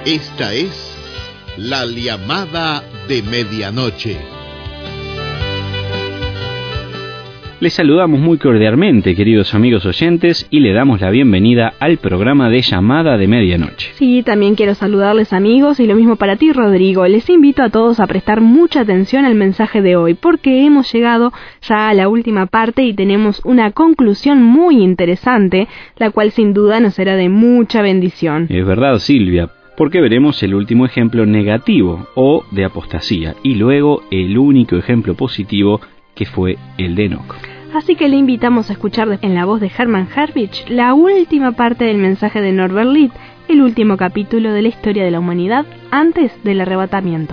Esta es la llamada de medianoche. Les saludamos muy cordialmente, queridos amigos oyentes, y le damos la bienvenida al programa de Llamada de Medianoche. Sí, también quiero saludarles, amigos, y lo mismo para ti, Rodrigo. Les invito a todos a prestar mucha atención al mensaje de hoy, porque hemos llegado ya a la última parte y tenemos una conclusión muy interesante, la cual sin duda nos será de mucha bendición. Es verdad, Silvia, porque veremos el último ejemplo negativo o de apostasía, y luego el único ejemplo positivo, que fue el de Enoc. Así que le invitamos a escuchar en la voz de Hermann Harbich la última parte del mensaje de Norbert Litt, el último capítulo de la historia de la humanidad antes del arrebatamiento.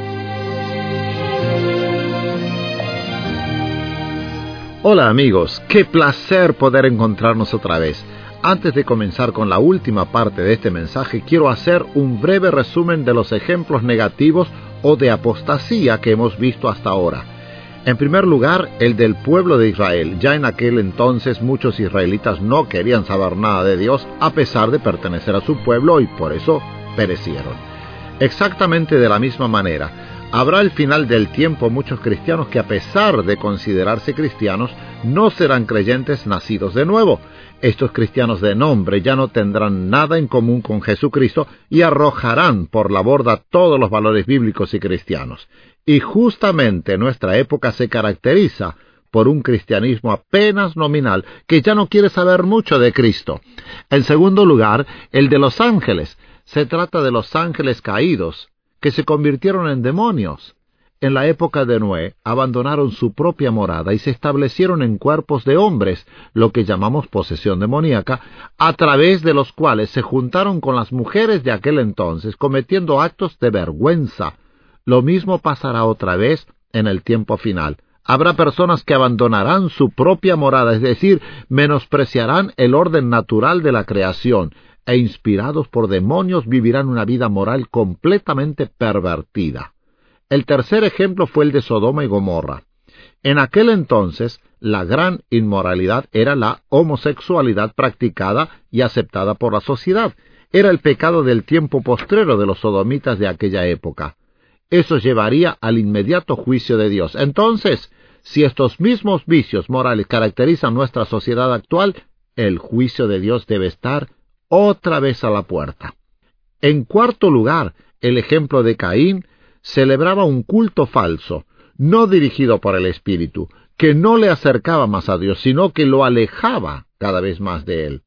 Hola amigos, qué placer poder encontrarnos otra vez. Antes de comenzar con la última parte de este mensaje, quiero hacer un breve resumen de los ejemplos negativos o de apostasía que hemos visto hasta ahora. En primer lugar, el del pueblo de Israel. Ya en aquel entonces muchos israelitas no querían saber nada de Dios a pesar de pertenecer a su pueblo y por eso perecieron. Exactamente de la misma manera, habrá al final del tiempo muchos cristianos que a pesar de considerarse cristianos no serán creyentes nacidos de nuevo. Estos cristianos de nombre ya no tendrán nada en común con Jesucristo y arrojarán por la borda todos los valores bíblicos y cristianos. Y justamente nuestra época se caracteriza por un cristianismo apenas nominal que ya no quiere saber mucho de Cristo. En segundo lugar, el de los ángeles. Se trata de los ángeles caídos, que se convirtieron en demonios. En la época de Noé, abandonaron su propia morada y se establecieron en cuerpos de hombres, lo que llamamos posesión demoníaca, a través de los cuales se juntaron con las mujeres de aquel entonces, cometiendo actos de vergüenza. Lo mismo pasará otra vez en el tiempo final. Habrá personas que abandonarán su propia morada, es decir, menospreciarán el orden natural de la creación, e inspirados por demonios vivirán una vida moral completamente pervertida. El tercer ejemplo fue el de Sodoma y Gomorra. En aquel entonces, la gran inmoralidad era la homosexualidad practicada y aceptada por la sociedad. Era el pecado del tiempo postrero de los sodomitas de aquella época. Eso llevaría al inmediato juicio de Dios. Entonces, si estos mismos vicios morales caracterizan nuestra sociedad actual, el juicio de Dios debe estar otra vez a la puerta. En cuarto lugar, el ejemplo de Caín celebraba un culto falso, no dirigido por el Espíritu, que no le acercaba más a Dios, sino que lo alejaba cada vez más de él.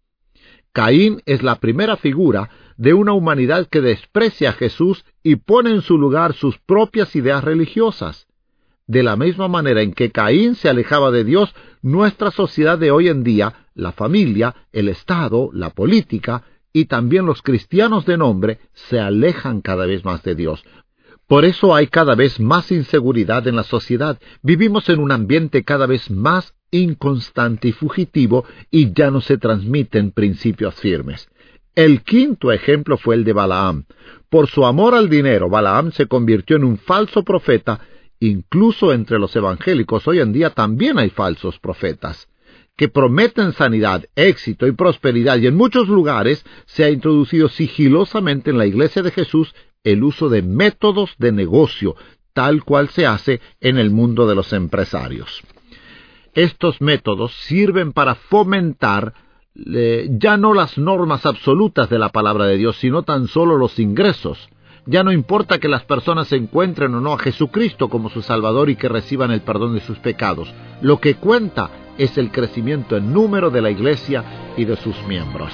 Caín es la primera figura de una humanidad que desprecia a Jesús y pone en su lugar sus propias ideas religiosas. De la misma manera en que Caín se alejaba de Dios, nuestra sociedad de hoy en día, la familia, el Estado, la política y también los cristianos de nombre se alejan cada vez más de Dios. Por eso hay cada vez más inseguridad en la sociedad. Vivimos en un ambiente cada vez más inconstante y fugitivo y ya no se transmiten principios firmes. El quinto ejemplo fue el de Balaam. Por su amor al dinero, Balaam se convirtió en un falso profeta. Incluso entre los evangélicos hoy en día también hay falsos profetas que prometen sanidad, éxito y prosperidad, y en muchos lugares se ha introducido sigilosamente en la Iglesia de Jesús el uso de métodos de negocio, tal cual se hace en el mundo de los empresarios. Estos métodos sirven para fomentar ya no las normas absolutas de la palabra de Dios, sino tan solo los ingresos. Ya no importa que las personas encuentren o no a Jesucristo como su Salvador y que reciban el perdón de sus pecados. Lo que cuenta es el crecimiento en número de la Iglesia y de sus miembros.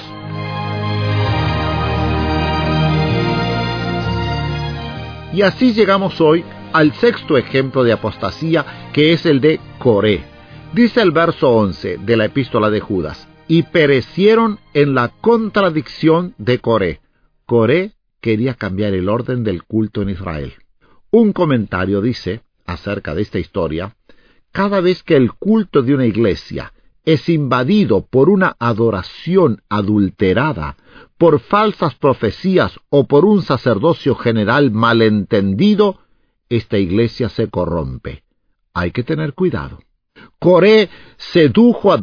Y así llegamos hoy al sexto ejemplo de apostasía, que es el de Coré. Dice el verso 11 de la epístola de Judas: y perecieron en la contradicción de Coré. Coré quería cambiar el orden del culto en Israel. Un comentario dice, acerca de esta historia, cada vez que el culto de una iglesia es invadido por una adoración adulterada, por falsas profecías o por un sacerdocio general malentendido, esta iglesia se corrompe. Hay que tener cuidado. Coré sedujo a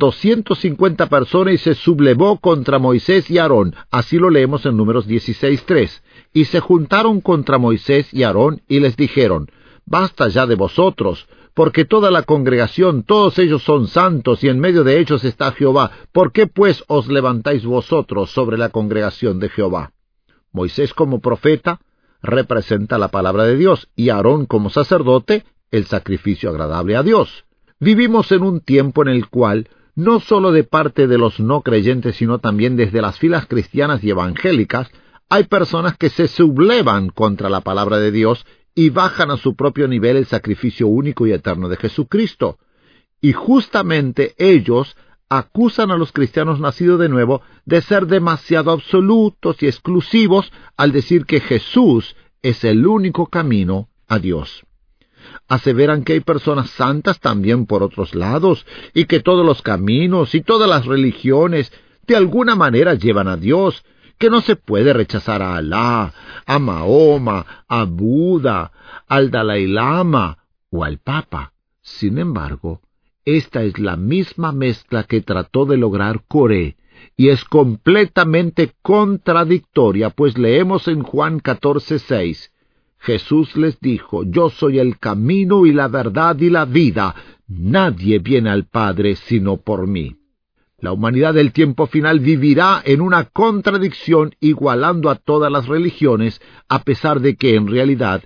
250 personas y se sublevó contra Moisés y Aarón. Así lo leemos en Números 16:3. Y se juntaron contra Moisés y Aarón y les dijeron: «Basta ya de vosotros, porque toda la congregación, todos ellos son santos, y en medio de ellos está Jehová. ¿Por qué pues os levantáis vosotros sobre la congregación de Jehová?» Moisés como profeta representa la palabra de Dios, y Aarón como sacerdote el sacrificio agradable a Dios. Vivimos en un tiempo en el cual, no solo de parte de los no creyentes, sino también desde las filas cristianas y evangélicas, hay personas que se sublevan contra la palabra de Dios y bajan a su propio nivel el sacrificio único y eterno de Jesucristo. Y justamente ellos acusan a los cristianos nacidos de nuevo de ser demasiado absolutos y exclusivos al decir que Jesús es el único camino a Dios. Aseveran que hay personas santas también por otros lados, y que todos los caminos y todas las religiones de alguna manera llevan a Dios, que no se puede rechazar a Alá, a Mahoma, a Buda, al Dalai Lama o al Papa. Sin embargo, esta es la misma mezcla que trató de lograr Coré, y es completamente contradictoria, pues leemos en Juan 14:6, Jesús les dijo: «Yo soy el camino y la verdad y la vida. Nadie viene al Padre sino por mí». La humanidad del tiempo final vivirá en una contradicción, igualando a todas las religiones, a pesar de que en realidad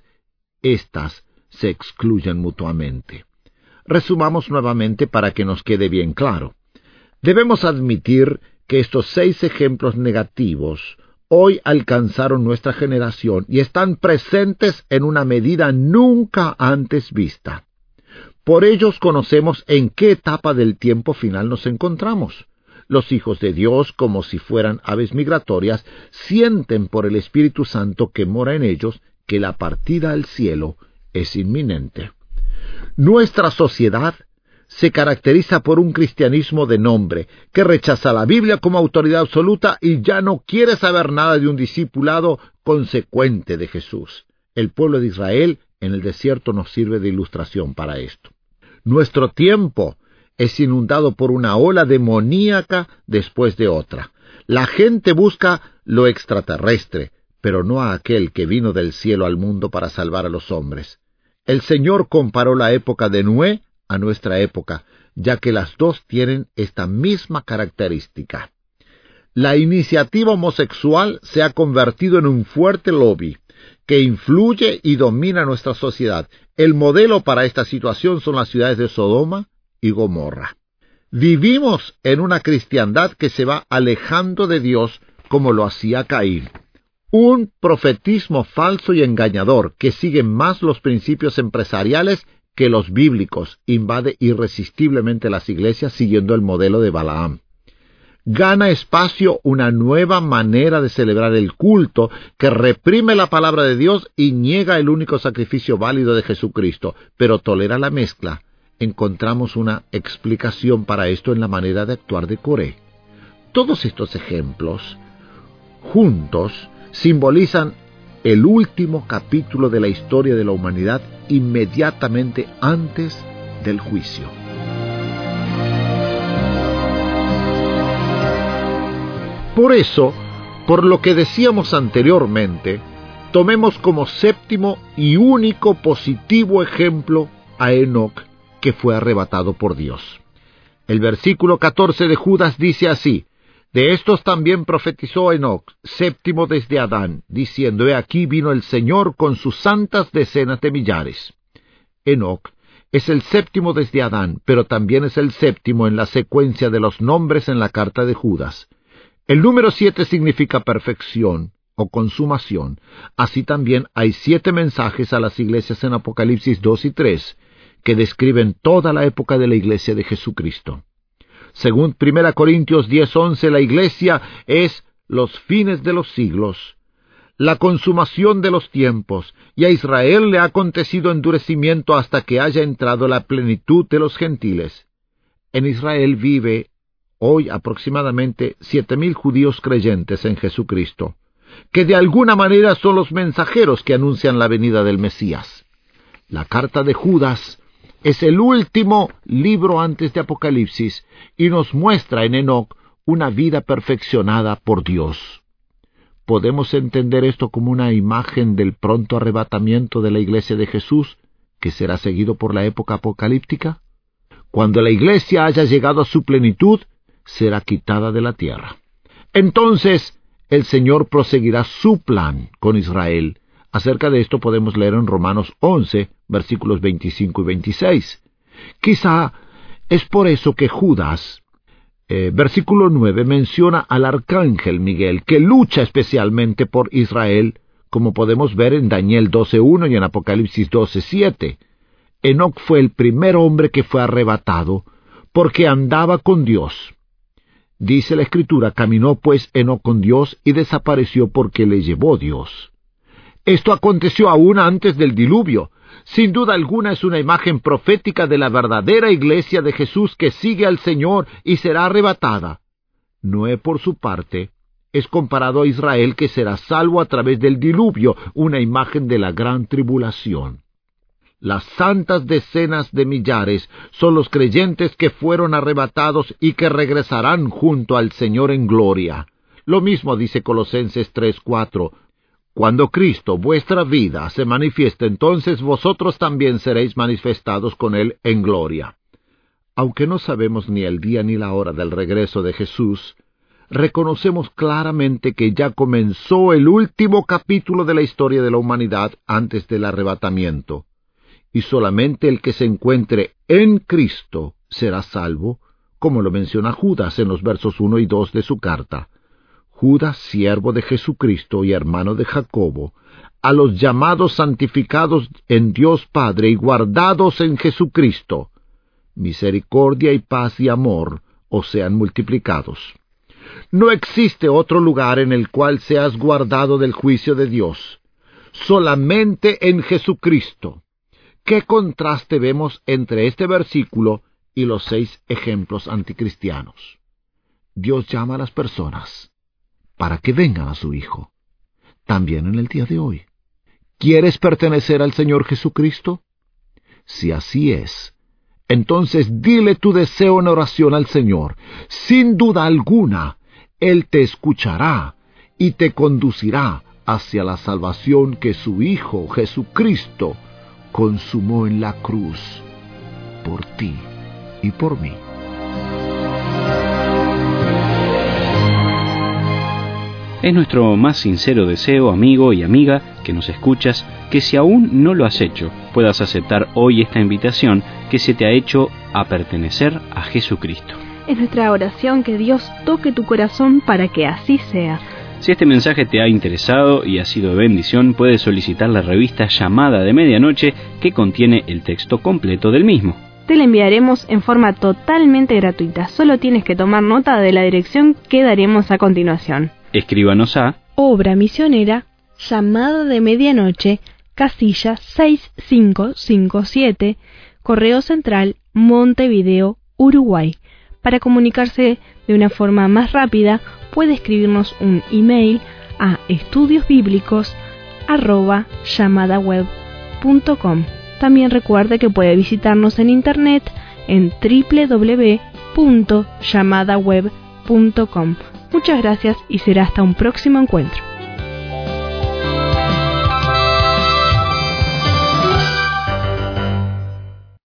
éstas se excluyen mutuamente. Resumamos nuevamente para que nos quede bien claro. Debemos admitir que estos 6 ejemplos negativos hoy alcanzaron nuestra generación y están presentes en una medida nunca antes vista. Por ellos conocemos en qué etapa del tiempo final nos encontramos. Los hijos de Dios, como si fueran aves migratorias, sienten por el Espíritu Santo que mora en ellos que la partida al cielo es inminente. Nuestra sociedad se caracteriza por un cristianismo de nombre, que rechaza la Biblia como autoridad absoluta y ya no quiere saber nada de un discipulado consecuente de Jesús. El pueblo de Israel en el desierto nos sirve de ilustración para esto. Nuestro tiempo es inundado por una ola demoníaca después de otra. La gente busca lo extraterrestre, pero no a aquel que vino del cielo al mundo para salvar a los hombres. El Señor comparó la época de Noé a nuestra época, ya que las dos tienen esta misma característica. La iniciativa homosexual se ha convertido en un fuerte lobby que influye y domina nuestra sociedad. El modelo para esta situación son las ciudades de Sodoma y Gomorra. Vivimos en una cristiandad que se va alejando de Dios como lo hacía Caín. Un profetismo falso y engañador que sigue más los principios empresariales que los bíblicos invade irresistiblemente las iglesias siguiendo el modelo de Balaam. Gana espacio una nueva manera de celebrar el culto que reprime la palabra de Dios y niega el único sacrificio válido de Jesucristo, pero tolera la mezcla. Encontramos una explicación para esto en la manera de actuar de Coré. Todos estos ejemplos, juntos, simbolizan el último capítulo de la historia de la humanidad inmediatamente antes del juicio. Por eso, por lo que decíamos anteriormente, tomemos como séptimo y único positivo ejemplo a Enoc, que fue arrebatado por Dios. El versículo 14 de Judas dice así: «De estos también profetizó Enoc, séptimo desde Adán, diciendo: He aquí vino el Señor con sus santas decenas de millares». Enoc es el séptimo desde Adán, pero también es el séptimo en la secuencia de los nombres en la carta de Judas. El número 7 significa perfección o consumación. Así también hay 7 mensajes a las iglesias en Apocalipsis 2 y 3, que describen toda la época de la iglesia de Jesucristo. Según 1 Corintios 10:11, la iglesia es los fines de los siglos, la consumación de los tiempos, y a Israel le ha acontecido endurecimiento hasta que haya entrado la plenitud de los gentiles. En Israel vive hoy aproximadamente 7,000 judíos creyentes en Jesucristo, que de alguna manera son los mensajeros que anuncian la venida del Mesías. La carta de Judas Es el último libro antes de Apocalipsis y nos muestra en Enoc una vida perfeccionada por Dios. ¿Podemos entender esto como una imagen del pronto arrebatamiento de la Iglesia de Jesús, que será seguido por la época apocalíptica? Cuando la Iglesia haya llegado a su plenitud, será quitada de la tierra. Entonces, el Señor proseguirá su plan con Israel. Acerca de esto podemos leer en Romanos 11, versículos 25 y 26. Quizá es por eso que Judas, versículo 9, menciona al arcángel Miguel, que lucha especialmente por Israel, como podemos ver en Daniel 12:1 y en Apocalipsis 12:7. Enoc fue el primer hombre que fue arrebatado, porque andaba con Dios. Dice la Escritura, caminó pues Enoc con Dios y desapareció porque le llevó Dios. Esto aconteció aún antes del diluvio. Sin duda alguna es una imagen profética de la verdadera Iglesia de Jesús que sigue al Señor y será arrebatada. Noé, por su parte, es comparado a Israel que será salvo a través del diluvio, una imagen de la gran tribulación. Las santas decenas de millares son los creyentes que fueron arrebatados y que regresarán junto al Señor en gloria. Lo mismo dice Colosenses 3:4. Cuando Cristo, vuestra vida, se manifieste, entonces vosotros también seréis manifestados con Él en gloria. Aunque no sabemos ni el día ni la hora del regreso de Jesús, reconocemos claramente que ya comenzó el último capítulo de la historia de la humanidad antes del arrebatamiento. Y solamente el que se encuentre en Cristo será salvo, como lo menciona Judas en los versos 1 y 2 de su carta. Judas, siervo de Jesucristo y hermano de Jacobo, a los llamados santificados en Dios Padre y guardados en Jesucristo, misericordia y paz y amor os sean multiplicados. No existe otro lugar en el cual seas guardado del juicio de Dios, solamente en Jesucristo. ¿Qué contraste vemos entre este versículo y los 6 ejemplos anticristianos? Dios llama a las personas para que vengan a su Hijo, también en el día de hoy. ¿Quieres pertenecer al Señor Jesucristo? Si así es, entonces dile tu deseo en oración al Señor. Sin duda alguna, Él te escuchará y te conducirá hacia la salvación que su Hijo Jesucristo consumó en la cruz por ti y por mí. Es nuestro más sincero deseo, amigo y amiga, que nos escuchas, que si aún no lo has hecho, puedas aceptar hoy esta invitación que se te ha hecho a pertenecer a Jesucristo. Es nuestra oración que Dios toque tu corazón para que así sea. Si este mensaje te ha interesado y ha sido de bendición, puedes solicitar la revista Llamada de Medianoche, que contiene el texto completo del mismo. Te la enviaremos en forma totalmente gratuita. Solo tienes que tomar nota de la dirección que daremos a continuación. Escríbanos a Obra Misionera, Llamada de Medianoche, casilla 6557, Correo Central, Montevideo, Uruguay. Para comunicarse de una forma más rápida, puede escribirnos un email a estudiosbiblicos@llamadaweb.com. También recuerde que puede visitarnos en internet en www.llamadaweb.com. Muchas gracias y será hasta un próximo encuentro.